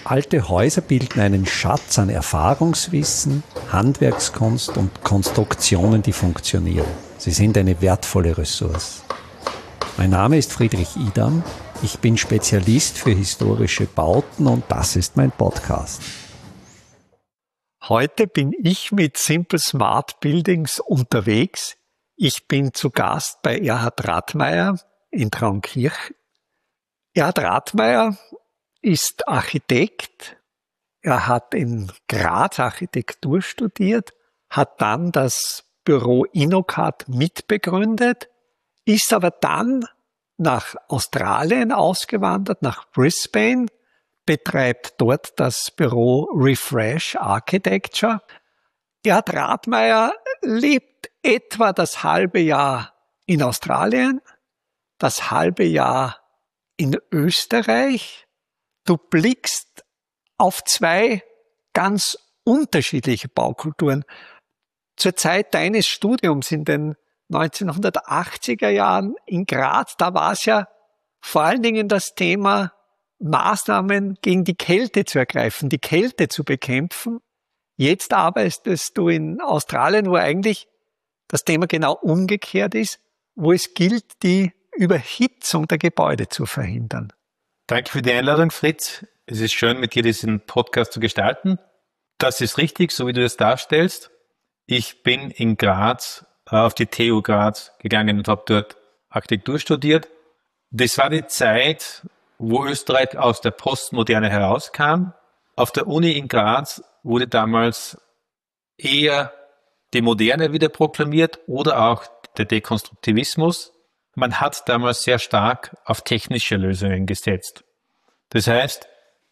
Alte Häuser bilden einen Schatz an Erfahrungswissen, Handwerkskunst und Konstruktionen, die funktionieren. Sie sind eine wertvolle Ressource. Mein Name ist Friedrich Idam. Ich bin Spezialist für historische Bauten und das ist mein Podcast. Heute bin ich mit Simple Smart Buildings unterwegs. Ich bin zu Gast bei Erhard Rathmeier in Traunkirch. Erhard Rathmeier ist Architekt. Er hat in Graz Architektur studiert, hat dann das Büro InnoCAD mitbegründet, ist aber dann nach Australien ausgewandert, nach Brisbane, betreibt dort das Büro Refresh Architecture. Erhard Rathmeier lebt etwa das halbe Jahr in Australien, das halbe Jahr in Österreich. Du blickst auf zwei ganz unterschiedliche Baukulturen. Zur Zeit deines Studiums in den 1980er Jahren in Graz, da war es ja vor allen Dingen das Thema, Maßnahmen gegen die Kälte zu ergreifen, die Kälte zu bekämpfen. Jetzt arbeitest du in Australien, wo eigentlich das Thema genau umgekehrt ist, wo es gilt, die Überhitzung der Gebäude zu verhindern. Danke für die Einladung, Fritz. Es ist schön, mit dir diesen Podcast zu gestalten. Das ist richtig, so wie du das darstellst. Ich bin in Graz auf die TU Graz gegangen und habe dort Architektur studiert. Das war die Zeit, wo Österreich aus der Postmoderne herauskam. Auf der Uni in Graz wurde damals eher die Moderne wieder proklamiert oder auch der Dekonstruktivismus. Man hat damals sehr stark auf technische Lösungen gesetzt. Das heißt,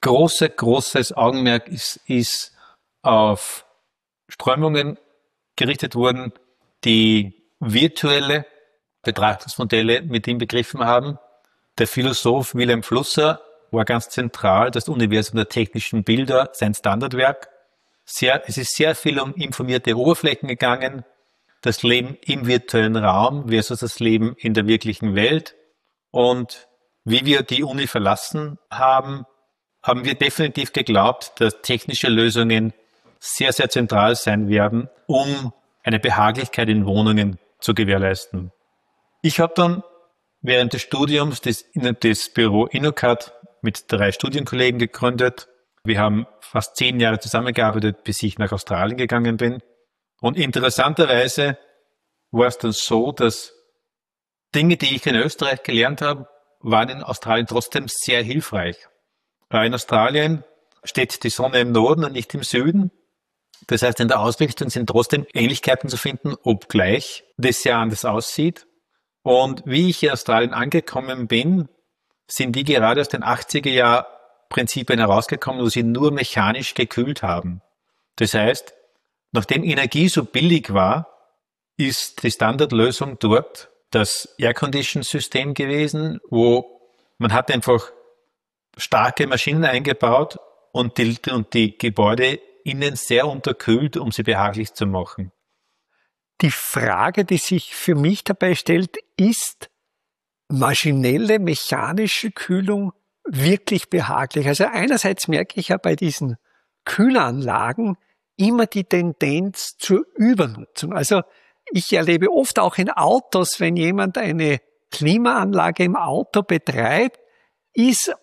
großes Augenmerk ist auf Strömungen gerichtet worden, die virtuelle Betrachtungsmodelle mit inbegriffen haben. Der Philosoph Wilhelm Flusser war ganz zentral, das Universum der technischen Bilder, sein Standardwerk. Es ist sehr viel um informierte Oberflächen gegangen, das Leben im virtuellen Raum versus das Leben in der wirklichen Welt. Und wie wir die Uni verlassen haben, haben wir definitiv geglaubt, dass technische Lösungen sehr, sehr zentral sein werden, um eine Behaglichkeit in Wohnungen zu gewährleisten. Ich habe dann während des Studiums das Büro InnoCAD mit 3 Studienkollegen gegründet. Wir haben fast 10 Jahre zusammengearbeitet, bis ich nach Australien gegangen bin. Und interessanterweise war es dann so, dass Dinge, die ich in Österreich gelernt habe, waren in Australien trotzdem sehr hilfreich. In Australien steht die Sonne im Norden und nicht im Süden. Das heißt, in der Ausrichtung sind trotzdem Ähnlichkeiten zu finden, obgleich das sehr anders aussieht. Und wie ich in Australien angekommen bin, sind die gerade aus den 80er Jahren Prinzipien herausgekommen, wo sie nur mechanisch gekühlt haben. Das heißt, nachdem Energie so billig war, ist die Standardlösung dort das Air-Condition-System gewesen, wo man hat einfach starke Maschinen eingebaut und die Gebäude innen sehr unterkühlt, um sie behaglich zu machen. Die Frage, die sich für mich dabei stellt, ist maschinelle, mechanische Kühlung wirklich behaglich? Also einerseits merke ich ja bei diesen Kühlanlagen immer die Tendenz zur Übernutzung. Also ich erlebe oft auch in Autos, wenn jemand eine Klimaanlage im Auto betreibt, ist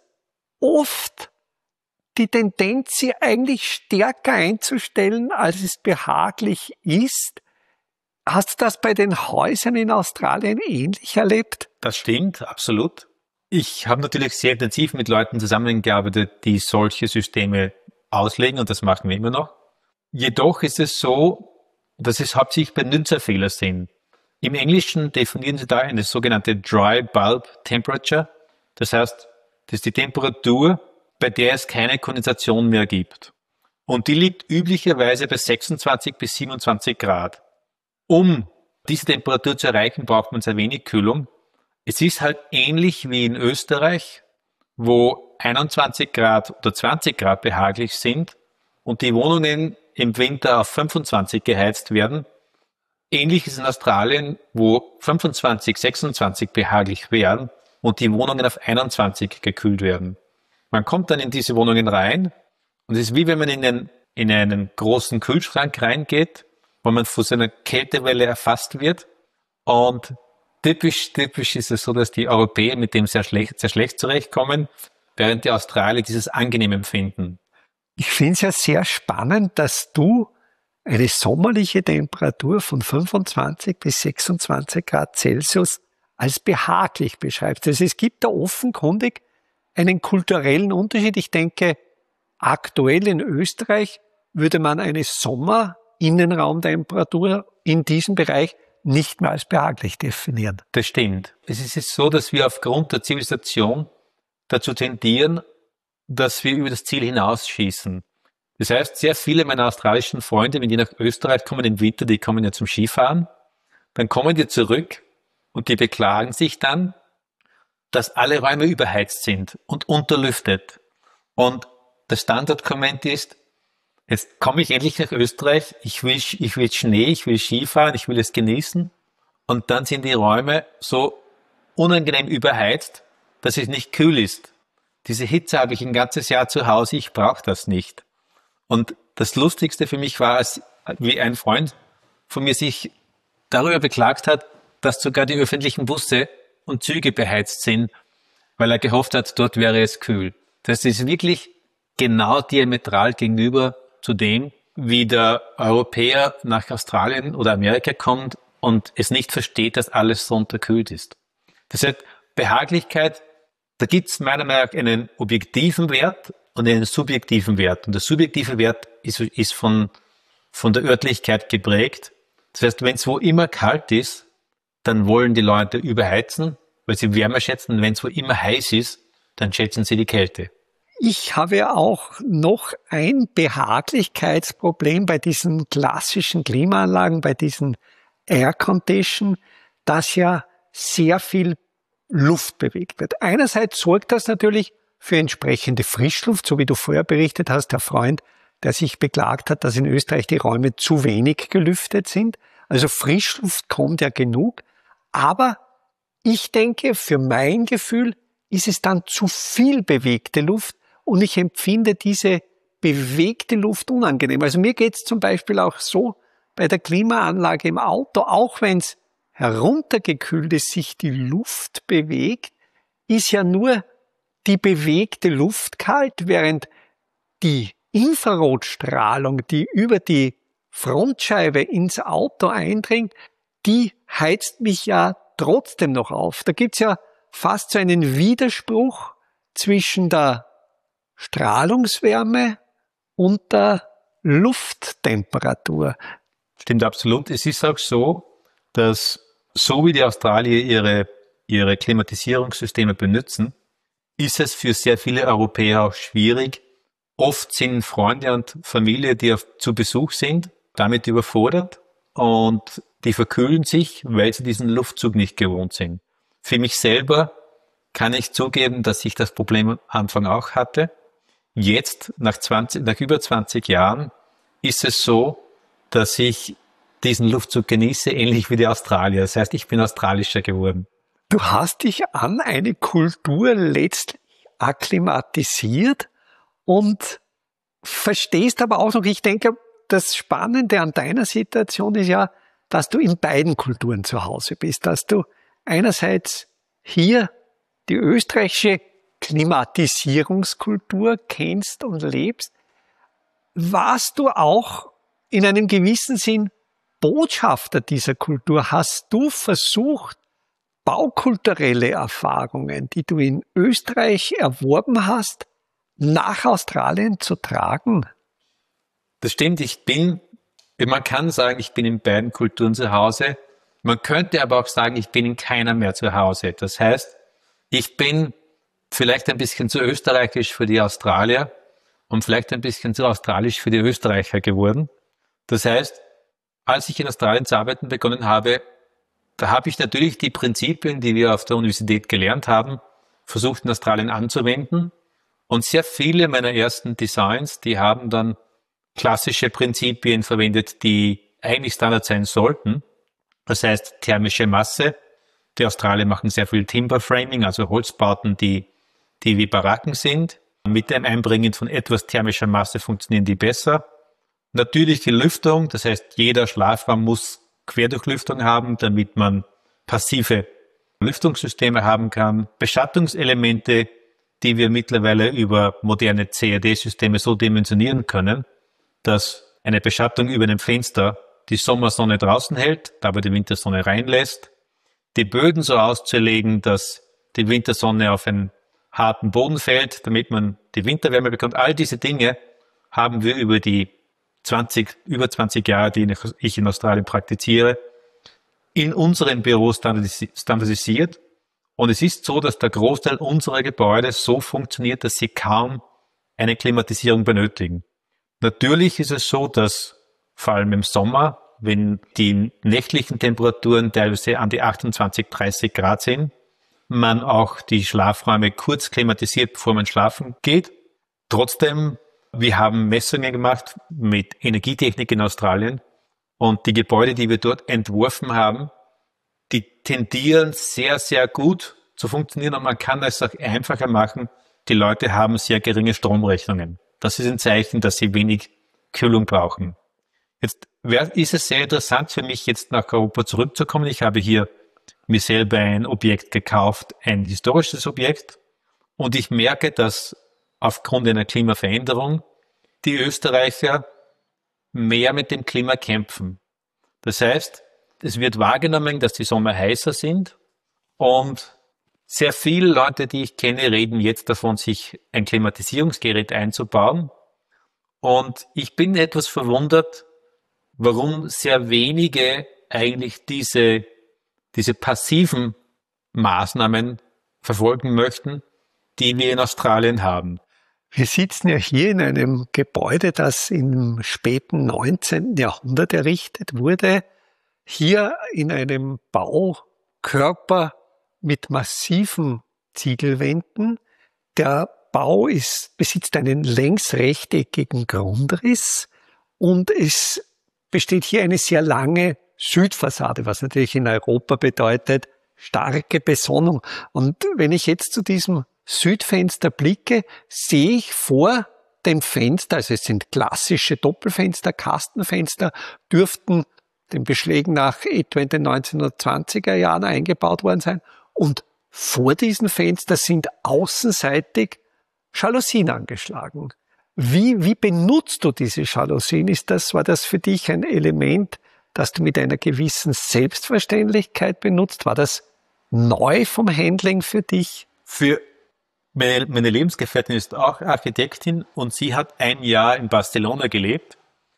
oft die Tendenz, sie eigentlich stärker einzustellen, als es behaglich ist. Hast du das bei den Häusern in Australien ähnlich erlebt? Das stimmt, absolut. Ich habe natürlich sehr intensiv mit Leuten zusammengearbeitet, die solche Systeme auslegen und das machen wir immer noch. Jedoch ist es so, dass es hauptsächlich Benutzerfehler sind. Im Englischen definieren sie da eine sogenannte Dry Bulb Temperature. Das heißt, das ist die Temperatur, bei der es keine Kondensation mehr gibt. Und die liegt üblicherweise bei 26 bis 27 Grad. Um diese Temperatur zu erreichen, braucht man sehr wenig Kühlung. Es ist halt ähnlich wie in Österreich, wo 21 Grad oder 20 Grad behaglich sind und die Wohnungen im Winter auf 25 geheizt werden. Ähnlich ist in Australien, wo 25, 26 behaglich wären und die Wohnungen auf 21 gekühlt werden. Man kommt dann in diese Wohnungen rein und es ist wie wenn man in einen großen Kühlschrank reingeht, wo man von so einer Kältewelle erfasst wird. Und typisch ist es so, dass die Europäer mit dem sehr schlecht zurechtkommen, während die Australier dieses angenehm empfinden. Ich finde es ja sehr spannend, dass du eine sommerliche Temperatur von 25 bis 26 Grad Celsius als behaglich beschreibst. Also es gibt da offenkundig einen kulturellen Unterschied. Ich denke, aktuell in Österreich würde man eine Sommer-Innenraumtemperatur in diesem Bereich nicht mehr als behaglich definieren. Das stimmt. Es ist jetzt so, dass wir aufgrund der Zivilisation dazu tendieren, dass wir über das Ziel hinausschießen. Das heißt, sehr viele meiner australischen Freunde, wenn die nach Österreich kommen im Winter, die kommen ja zum Skifahren, dann kommen die zurück und die beklagen sich dann, dass alle Räume überheizt sind und unterlüftet. Und das Standardkomment ist, jetzt komme ich endlich nach Österreich, ich will Schnee, ich will Skifahren, ich will es genießen. Und dann sind die Räume so unangenehm überheizt, dass es nicht kühl ist. Diese Hitze habe ich ein ganzes Jahr zu Hause, ich brauche das nicht. Und das Lustigste für mich war, wie ein Freund von mir sich darüber beklagt hat, dass sogar die öffentlichen Busse und Züge beheizt sind, weil er gehofft hat, dort wäre es kühl. Das ist wirklich genau diametral gegenüber zu dem, wie der Europäer nach Australien oder Amerika kommt und es nicht versteht, dass alles so unterkühlt ist. Das heißt, Behaglichkeit, da gibt es meiner Meinung nach einen objektiven Wert und einen subjektiven Wert. Und der subjektive Wert ist von der Örtlichkeit geprägt. Das heißt, wenn es wo immer kalt ist, dann wollen die Leute überheizen, weil sie Wärme schätzen. Und wenn es wo immer heiß ist, dann schätzen sie die Kälte. Ich habe auch noch ein Behaglichkeitsproblem bei diesen klassischen Klimaanlagen, bei diesen Air Condition, dass ja sehr viel Luft bewegt wird. Einerseits sorgt das natürlich für entsprechende Frischluft, so wie du vorher berichtet hast, der Freund, der sich beklagt hat, dass in Österreich die Räume zu wenig gelüftet sind. Also Frischluft kommt ja genug. Aber ich denke, für mein Gefühl ist es dann zu viel bewegte Luft und ich empfinde diese bewegte Luft unangenehm. Also mir geht es zum Beispiel auch so bei der Klimaanlage im Auto, auch wenn es heruntergekühlt ist, sich die Luft bewegt, ist ja nur die bewegte Luft kalt, während die Infrarotstrahlung, die über die Frontscheibe ins Auto eindringt, die heizt mich ja trotzdem noch auf. Da gibt's ja fast so einen Widerspruch zwischen der Strahlungswärme und der Lufttemperatur. Stimmt absolut. Es ist auch so, dass so wie die Australier ihre Klimatisierungssysteme benutzen, ist es für sehr viele Europäer auch schwierig. Oft sind Freunde und Familie, die zu Besuch sind, damit überfordert und die verkühlen sich, weil sie diesen Luftzug nicht gewohnt sind. Für mich selber kann ich zugeben, dass ich das Problem am Anfang auch hatte. Jetzt, nach über 20 Jahren, ist es so, dass ich diesen Luftzug genieße, ähnlich wie die Australier. Das heißt, ich bin australischer geworden. Du hast dich an eine Kultur letztlich akklimatisiert und verstehst aber auch noch, ich denke, das Spannende an deiner Situation ist ja, dass du in beiden Kulturen zu Hause bist, dass du einerseits hier die österreichische Klimatisierungskultur kennst und lebst. Warst du auch in einem gewissen Sinn Botschafter dieser Kultur? Hast du versucht, baukulturelle Erfahrungen, die du in Österreich erworben hast, nach Australien zu tragen? Das stimmt, man kann sagen, ich bin in beiden Kulturen zu Hause. Man könnte aber auch sagen, ich bin in keiner mehr zu Hause. Das heißt, ich bin vielleicht ein bisschen zu österreichisch für die Australier und vielleicht ein bisschen zu australisch für die Österreicher geworden. Das heißt, als ich in Australien zu arbeiten begonnen habe, da habe ich natürlich die Prinzipien, die wir auf der Universität gelernt haben, versucht in Australien anzuwenden. Und sehr viele meiner ersten Designs, die haben dann klassische Prinzipien verwendet, die eigentlich Standard sein sollten. Das heißt, thermische Masse. Die Australier machen sehr viel Timber Framing, also Holzbauten, die wie Baracken sind. Mit dem Einbringen von etwas thermischer Masse funktionieren die besser. Natürlich die Lüftung, das heißt, jeder Schlafraum muss Querdurchlüftung haben, damit man passive Lüftungssysteme haben kann. Beschattungselemente, die wir mittlerweile über moderne CAD-Systeme so dimensionieren können, dass eine Beschattung über einem Fenster die Sommersonne draußen hält, dabei die Wintersonne reinlässt. Die Böden so auszulegen, dass die Wintersonne auf einen harten Boden fällt, damit man die Winterwärme bekommt. All diese Dinge haben wir über die über 20 Jahre, die ich in Australien praktiziere, in unseren Büros standardisiert. Und es ist so, dass der Großteil unserer Gebäude so funktioniert, dass sie kaum eine Klimatisierung benötigen. Natürlich ist es so, dass vor allem im Sommer, wenn die nächtlichen Temperaturen teilweise an die 28, 30 Grad sind, man auch die Schlafräume kurz klimatisiert, bevor man schlafen geht. Trotzdem, wir haben Messungen gemacht mit Energietechnik in Australien und die Gebäude, die wir dort entworfen haben, die tendieren sehr, sehr gut zu funktionieren und man kann es auch einfacher machen. Die Leute haben sehr geringe Stromrechnungen. Das ist ein Zeichen, dass sie wenig Kühlung brauchen. Jetzt ist es sehr interessant für mich, jetzt nach Europa zurückzukommen. Ich habe hier mir selber ein Objekt gekauft, ein historisches Objekt. Und ich merke, dass aufgrund einer Klimaveränderung die Österreicher mehr mit dem Klima kämpfen. Das heißt, es wird wahrgenommen, dass die Sommer heißer sind und sehr viele Leute, die ich kenne, reden jetzt davon, sich ein Klimatisierungsgerät einzubauen. Und ich bin etwas verwundert, warum sehr wenige eigentlich diese passiven Maßnahmen verfolgen möchten, die wir in Australien haben. Wir sitzen ja hier in einem Gebäude, das im späten 19. Jahrhundert errichtet wurde. Hier in einem Baukörper mit massiven Ziegelwänden. Der Bau besitzt einen längsrechteckigen Grundriss und es besteht hier eine sehr lange Südfassade, was natürlich in Europa bedeutet starke Besonnung. Und wenn ich jetzt zu diesem Südfenster blicke, sehe ich vor dem Fenster, also es sind klassische Doppelfenster, Kastenfenster, dürften den Beschlägen nach etwa in den 1920er Jahren eingebaut worden sein. Und vor diesen Fenstern sind außenseitig Jalousien angeschlagen. Wie benutzt du diese Jalousien? War das für dich ein Element, das du mit einer gewissen Selbstverständlichkeit benutzt? War das neu vom Handling für dich? Für meine Lebensgefährtin ist auch Architektin und sie hat ein Jahr in Barcelona gelebt.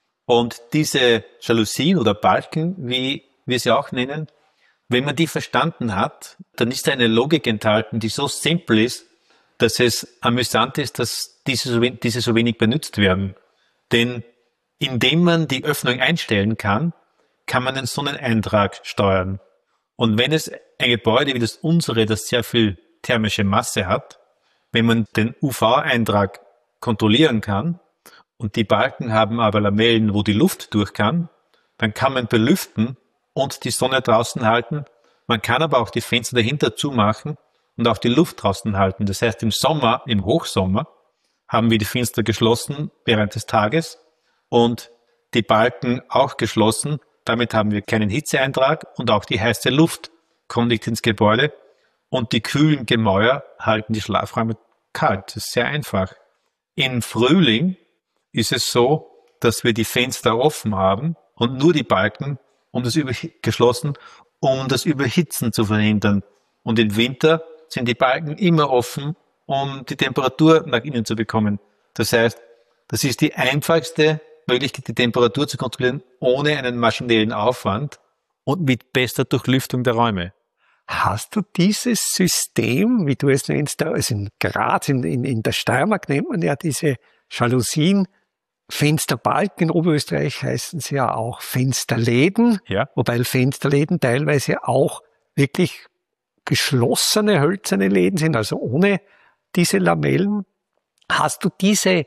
Und diese Jalousien oder Balken, wie wir sie auch nennen, wenn man die verstanden hat, dann ist da eine Logik enthalten, die so simpel ist, dass es amüsant ist, dass diese so wenig benutzt werden. Denn indem man die Öffnung einstellen kann, kann man den Sonneneintrag steuern. Und wenn es ein Gebäude wie das unsere, das sehr viel thermische Masse hat, wenn man den UV-Eintrag kontrollieren kann und die Balken haben aber Lamellen, wo die Luft durch kann, dann kann man belüften und die Sonne draußen halten. Man kann aber auch die Fenster dahinter zumachen und auch die Luft draußen halten. Das heißt, im Sommer, im Hochsommer, haben wir die Fenster geschlossen während des Tages und die Balken auch geschlossen. Damit haben wir keinen Hitzeeintrag und auch die heiße Luft kommt nicht ins Gebäude und die kühlen Gemäuer halten die Schlafräume kalt. Das ist sehr einfach. Im Frühling ist es so, dass wir die Fenster offen haben und nur die Balken geschlossen, um das Überhitzen zu verhindern. Und im Winter sind die Balken immer offen, um die Temperatur nach innen zu bekommen. Das heißt, das ist die einfachste Möglichkeit, die Temperatur zu kontrollieren, ohne einen maschinellen Aufwand und mit bester Durchlüftung der Räume. Hast du dieses System, wie du es nennst, also in Graz, in der Steiermark nennt man ja diese Jalousien, Fensterbalken, in Oberösterreich heißen sie ja auch Fensterläden, ja. Wobei Fensterläden teilweise auch wirklich geschlossene, hölzerne Läden sind, also ohne diese Lamellen. Hast du diese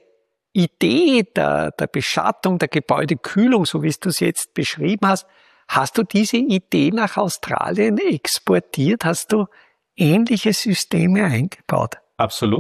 Idee der Beschattung, der Gebäudekühlung, so wie du es jetzt beschrieben hast du diese Idee nach Australien exportiert? Hast du ähnliche Systeme eingebaut? Absolut.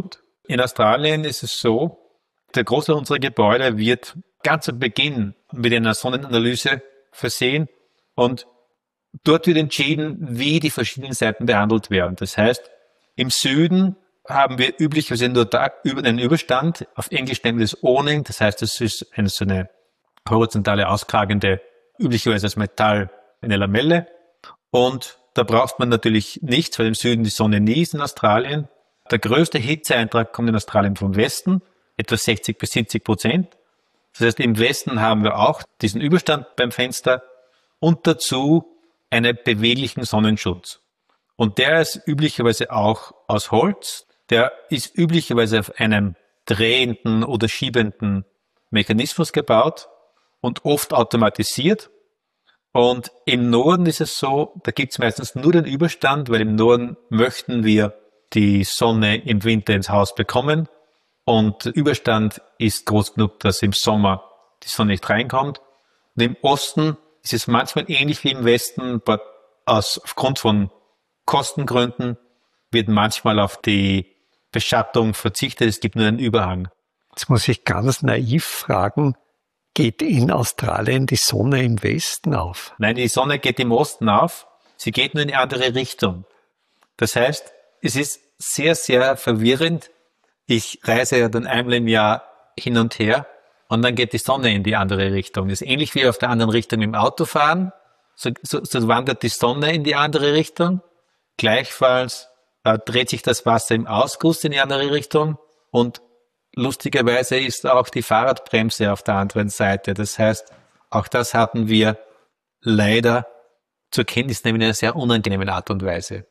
In Australien ist es so, der Großteil unserer Gebäude wird ganz am Beginn mit einer Sonnenanalyse versehen und dort wird entschieden, wie die verschiedenen Seiten behandelt werden. Das heißt, im Süden haben wir üblicherweise nur einen Überstand, auf Englisch nennen wir das Awning, das heißt, es ist so eine horizontale auskragende, üblicherweise aus Metall, eine Lamelle. Und da braucht man natürlich nichts, weil im Süden die Sonne nie ist in Australien. Der größte Hitzeeintrag kommt in Australien vom Westen, etwa 60-70%. Das heißt, im Westen haben wir auch diesen Überstand beim Fenster und dazu einen beweglichen Sonnenschutz. Und der ist üblicherweise auch aus Holz. Der ist üblicherweise auf einem drehenden oder schiebenden Mechanismus gebaut und oft automatisiert. Und im Norden ist es so, da gibt es meistens nur den Überstand, weil im Norden möchten wir die Sonne im Winter ins Haus bekommen. Und der Überstand ist groß genug, dass im Sommer die Sonne nicht reinkommt. Und im Osten ist es manchmal ähnlich wie im Westen, aber aufgrund von Kostengründen wird manchmal auf die Beschattung verzichtet. Es gibt nur einen Überhang. Jetzt muss ich ganz naiv fragen, geht in Australien die Sonne im Westen auf? Nein, die Sonne geht im Osten auf. Sie geht nur in eine andere Richtung. Das heißt, es ist sehr, sehr verwirrend. Ich reise ja dann einmal im Jahr hin und her und dann geht die Sonne in die andere Richtung. Das ist ähnlich wie auf der anderen Richtung im Autofahren. So wandert die Sonne in die andere Richtung. Gleichfalls dreht sich das Wasser im Ausguss in die andere Richtung und lustigerweise ist auch die Fahrradbremse auf der anderen Seite. Das heißt, auch das hatten wir leider zur Kenntnis nehmen in einer sehr unangenehmen Art und Weise.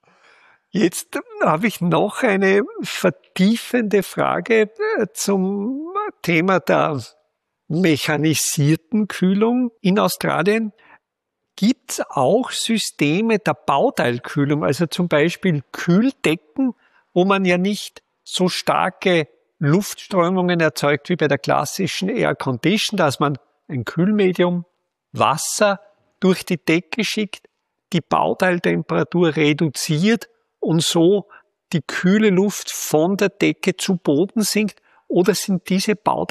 Jetzt habe ich noch eine vertiefende Frage zum Thema der mechanisierten Kühlung in Australien. Gibt es auch Systeme der Bauteilkühlung, also zum Beispiel Kühldecken, wo man ja nicht so starke Luftströmungen erzeugt wie bei der klassischen Air Condition, dass man ein Kühlmedium, Wasser durch die Decke schickt, die Bauteiltemperatur reduziert und so die kühle Luft von der Decke zu Boden sinkt? Oder sind diese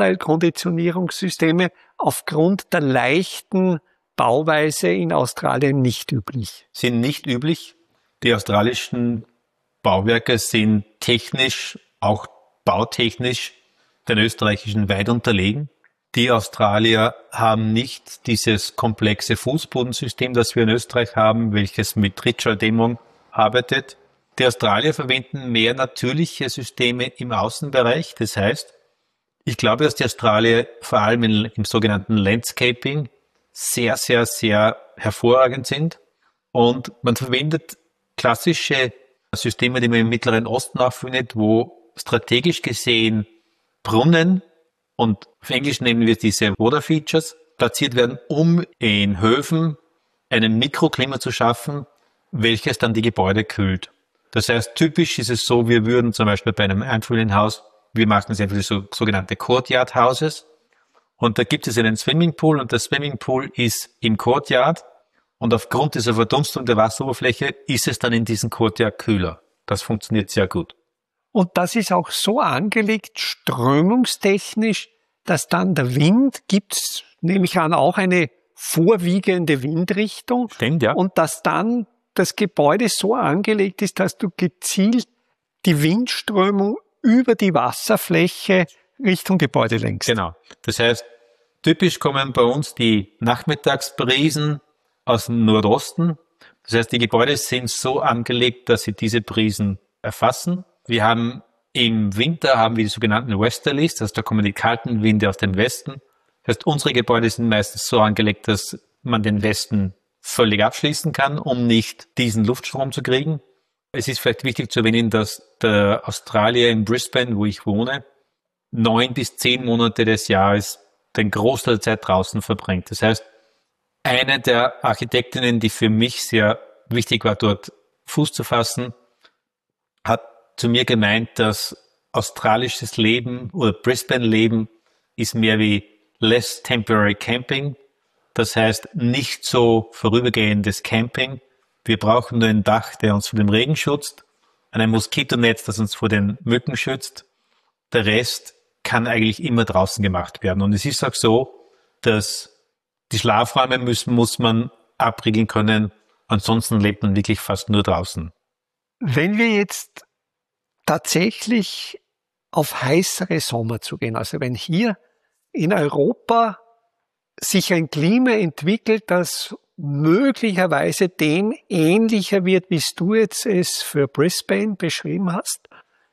Bauteilkonditionierungssysteme aufgrund der leichten Bauweise in Australien nicht üblich? Sind nicht üblich. Die australischen Bauwerke sind technisch, auch bautechnisch, den österreichischen weit unterlegen. Die Australier haben nicht dieses komplexe Fußbodensystem, das wir in Österreich haben, welches mit Rittschalldämmung arbeitet. Die Australier verwenden mehr natürliche Systeme im Außenbereich. Das heißt, ich glaube, dass die Australier vor allem im sogenannten Landscaping sehr, sehr, sehr hervorragend sind. Und man verwendet klassische Systeme, die man im Mittleren Osten auch findet, wo strategisch gesehen Brunnen, und auf Englisch nennen wir diese Water Features, platziert werden, um in Höfen ein Mikroklima zu schaffen, welches dann die Gebäude kühlt. Das heißt, typisch ist es so, wir würden zum Beispiel bei einem Einfamilienhaus, wir machen es einfach so sogenannte Courtyard Houses, und da gibt es einen Swimmingpool und der Swimmingpool ist im Courtyard und aufgrund dieser Verdunstung der Wasseroberfläche ist es dann in diesem Courtyard kühler. Das funktioniert sehr gut. Und das ist auch so angelegt, strömungstechnisch, dass dann der Wind, gibt's, nehme ich an, auch eine vorwiegende Windrichtung. Stimmt, ja. Und dass dann das Gebäude so angelegt ist, dass du gezielt die Windströmung über die Wasserfläche Richtung Gebäude lenkst. Genau. Das heißt, typisch kommen bei uns die Nachmittagsbrisen aus dem Nordosten. Das heißt, die Gebäude sind so angelegt, dass sie diese Brisen erfassen. Wir haben im Winter die sogenannten Westerlies, das heißt, da kommen die kalten Winde aus dem Westen. Das heißt, unsere Gebäude sind meistens so angelegt, dass man den Westen völlig abschließen kann, um nicht diesen Luftstrom zu kriegen. Es ist vielleicht wichtig zu erwähnen, dass der Australier in Brisbane, wo ich wohne, 9 bis 10 Monate des Jahres den Großteil der Zeit draußen verbringt. Das heißt, eine der Architektinnen, die für mich sehr wichtig war, dort Fuß zu fassen, hat zu mir gemeint, dass australisches Leben oder Brisbane-Leben ist mehr wie less temporary camping. Das heißt, nicht so vorübergehendes Camping. Wir brauchen nur ein Dach, der uns vor dem Regen schützt ein Moskitonetz, das uns vor den Mücken schützt. Der Rest kann eigentlich immer draußen gemacht werden. Und es ist auch so, dass die Schlafräume muss man abriegeln können. Ansonsten lebt man wirklich fast nur draußen. Wenn wir jetzt tatsächlich auf heißere Sommer zugehen, also wenn hier in Europa sich ein Klima entwickelt, das möglicherweise dem ähnlicher wird, wie du jetzt es für Brisbane beschrieben hast,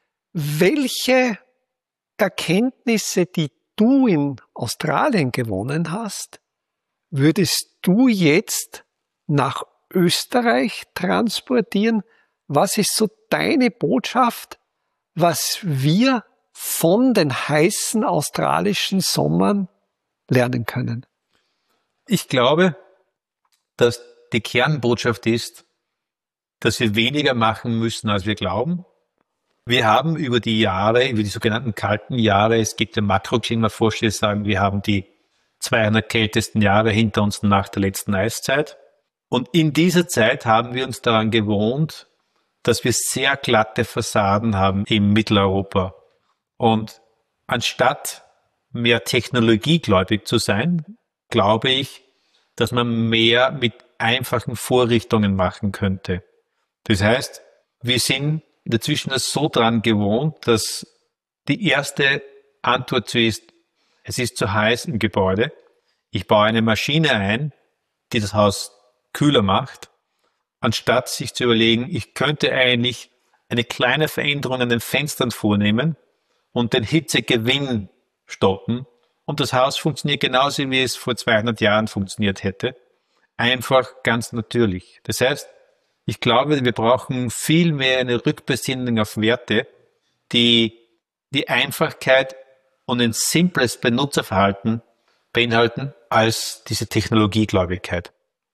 welche Erkenntnisse, die du in Australien gewonnen hast, würdest du jetzt nach Österreich transportieren? Was ist so deine Botschaft, was wir von den heißen australischen Sommern lernen können? Ich glaube, dass die Kernbotschaft ist, dass wir weniger machen müssen, als wir glauben. Wir haben über die Jahre, über die sogenannten kalten Jahre, es gibt ja Makroklimaforscher, die sagen, wir haben die 200 kältesten Jahre hinter uns nach der letzten Eiszeit. Und in dieser Zeit haben wir uns daran gewohnt, dass wir sehr glatte Fassaden haben in Mitteleuropa. Und anstatt mehr technologiegläubig zu sein, glaube ich, dass man mehr mit einfachen Vorrichtungen machen könnte. Das heißt, wir sind inzwischen so dran gewohnt, dass die erste Antwort zu ist, es ist zu heiß im Gebäude. Ich baue eine Maschine ein, die das Haus kühler macht, anstatt sich zu überlegen, ich könnte eigentlich eine kleine Veränderung an den Fenstern vornehmen und den Hitzegewinn stoppen. Und das Haus funktioniert genauso, wie es vor 200 Jahren funktioniert hätte. Einfach ganz natürlich. Das heißt, ich glaube, wir brauchen viel mehr eine Rückbesinnung auf Werte, die die Einfachkeit und ein simples Benutzerverhalten beinhalten, als diese Technologiegläubigkeit.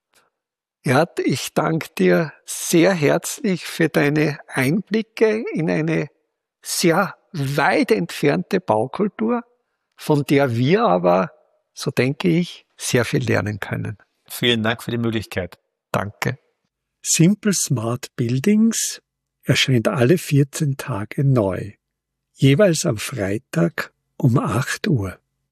Ja, ich danke dir sehr herzlich für deine Einblicke in eine sehr weit entfernte Baukultur, von der wir aber, so denke ich, sehr viel lernen können. Vielen Dank für die Möglichkeit. Danke. Simple Smart Buildings erscheint alle 14 Tage neu, jeweils am Freitag um 8 Uhr.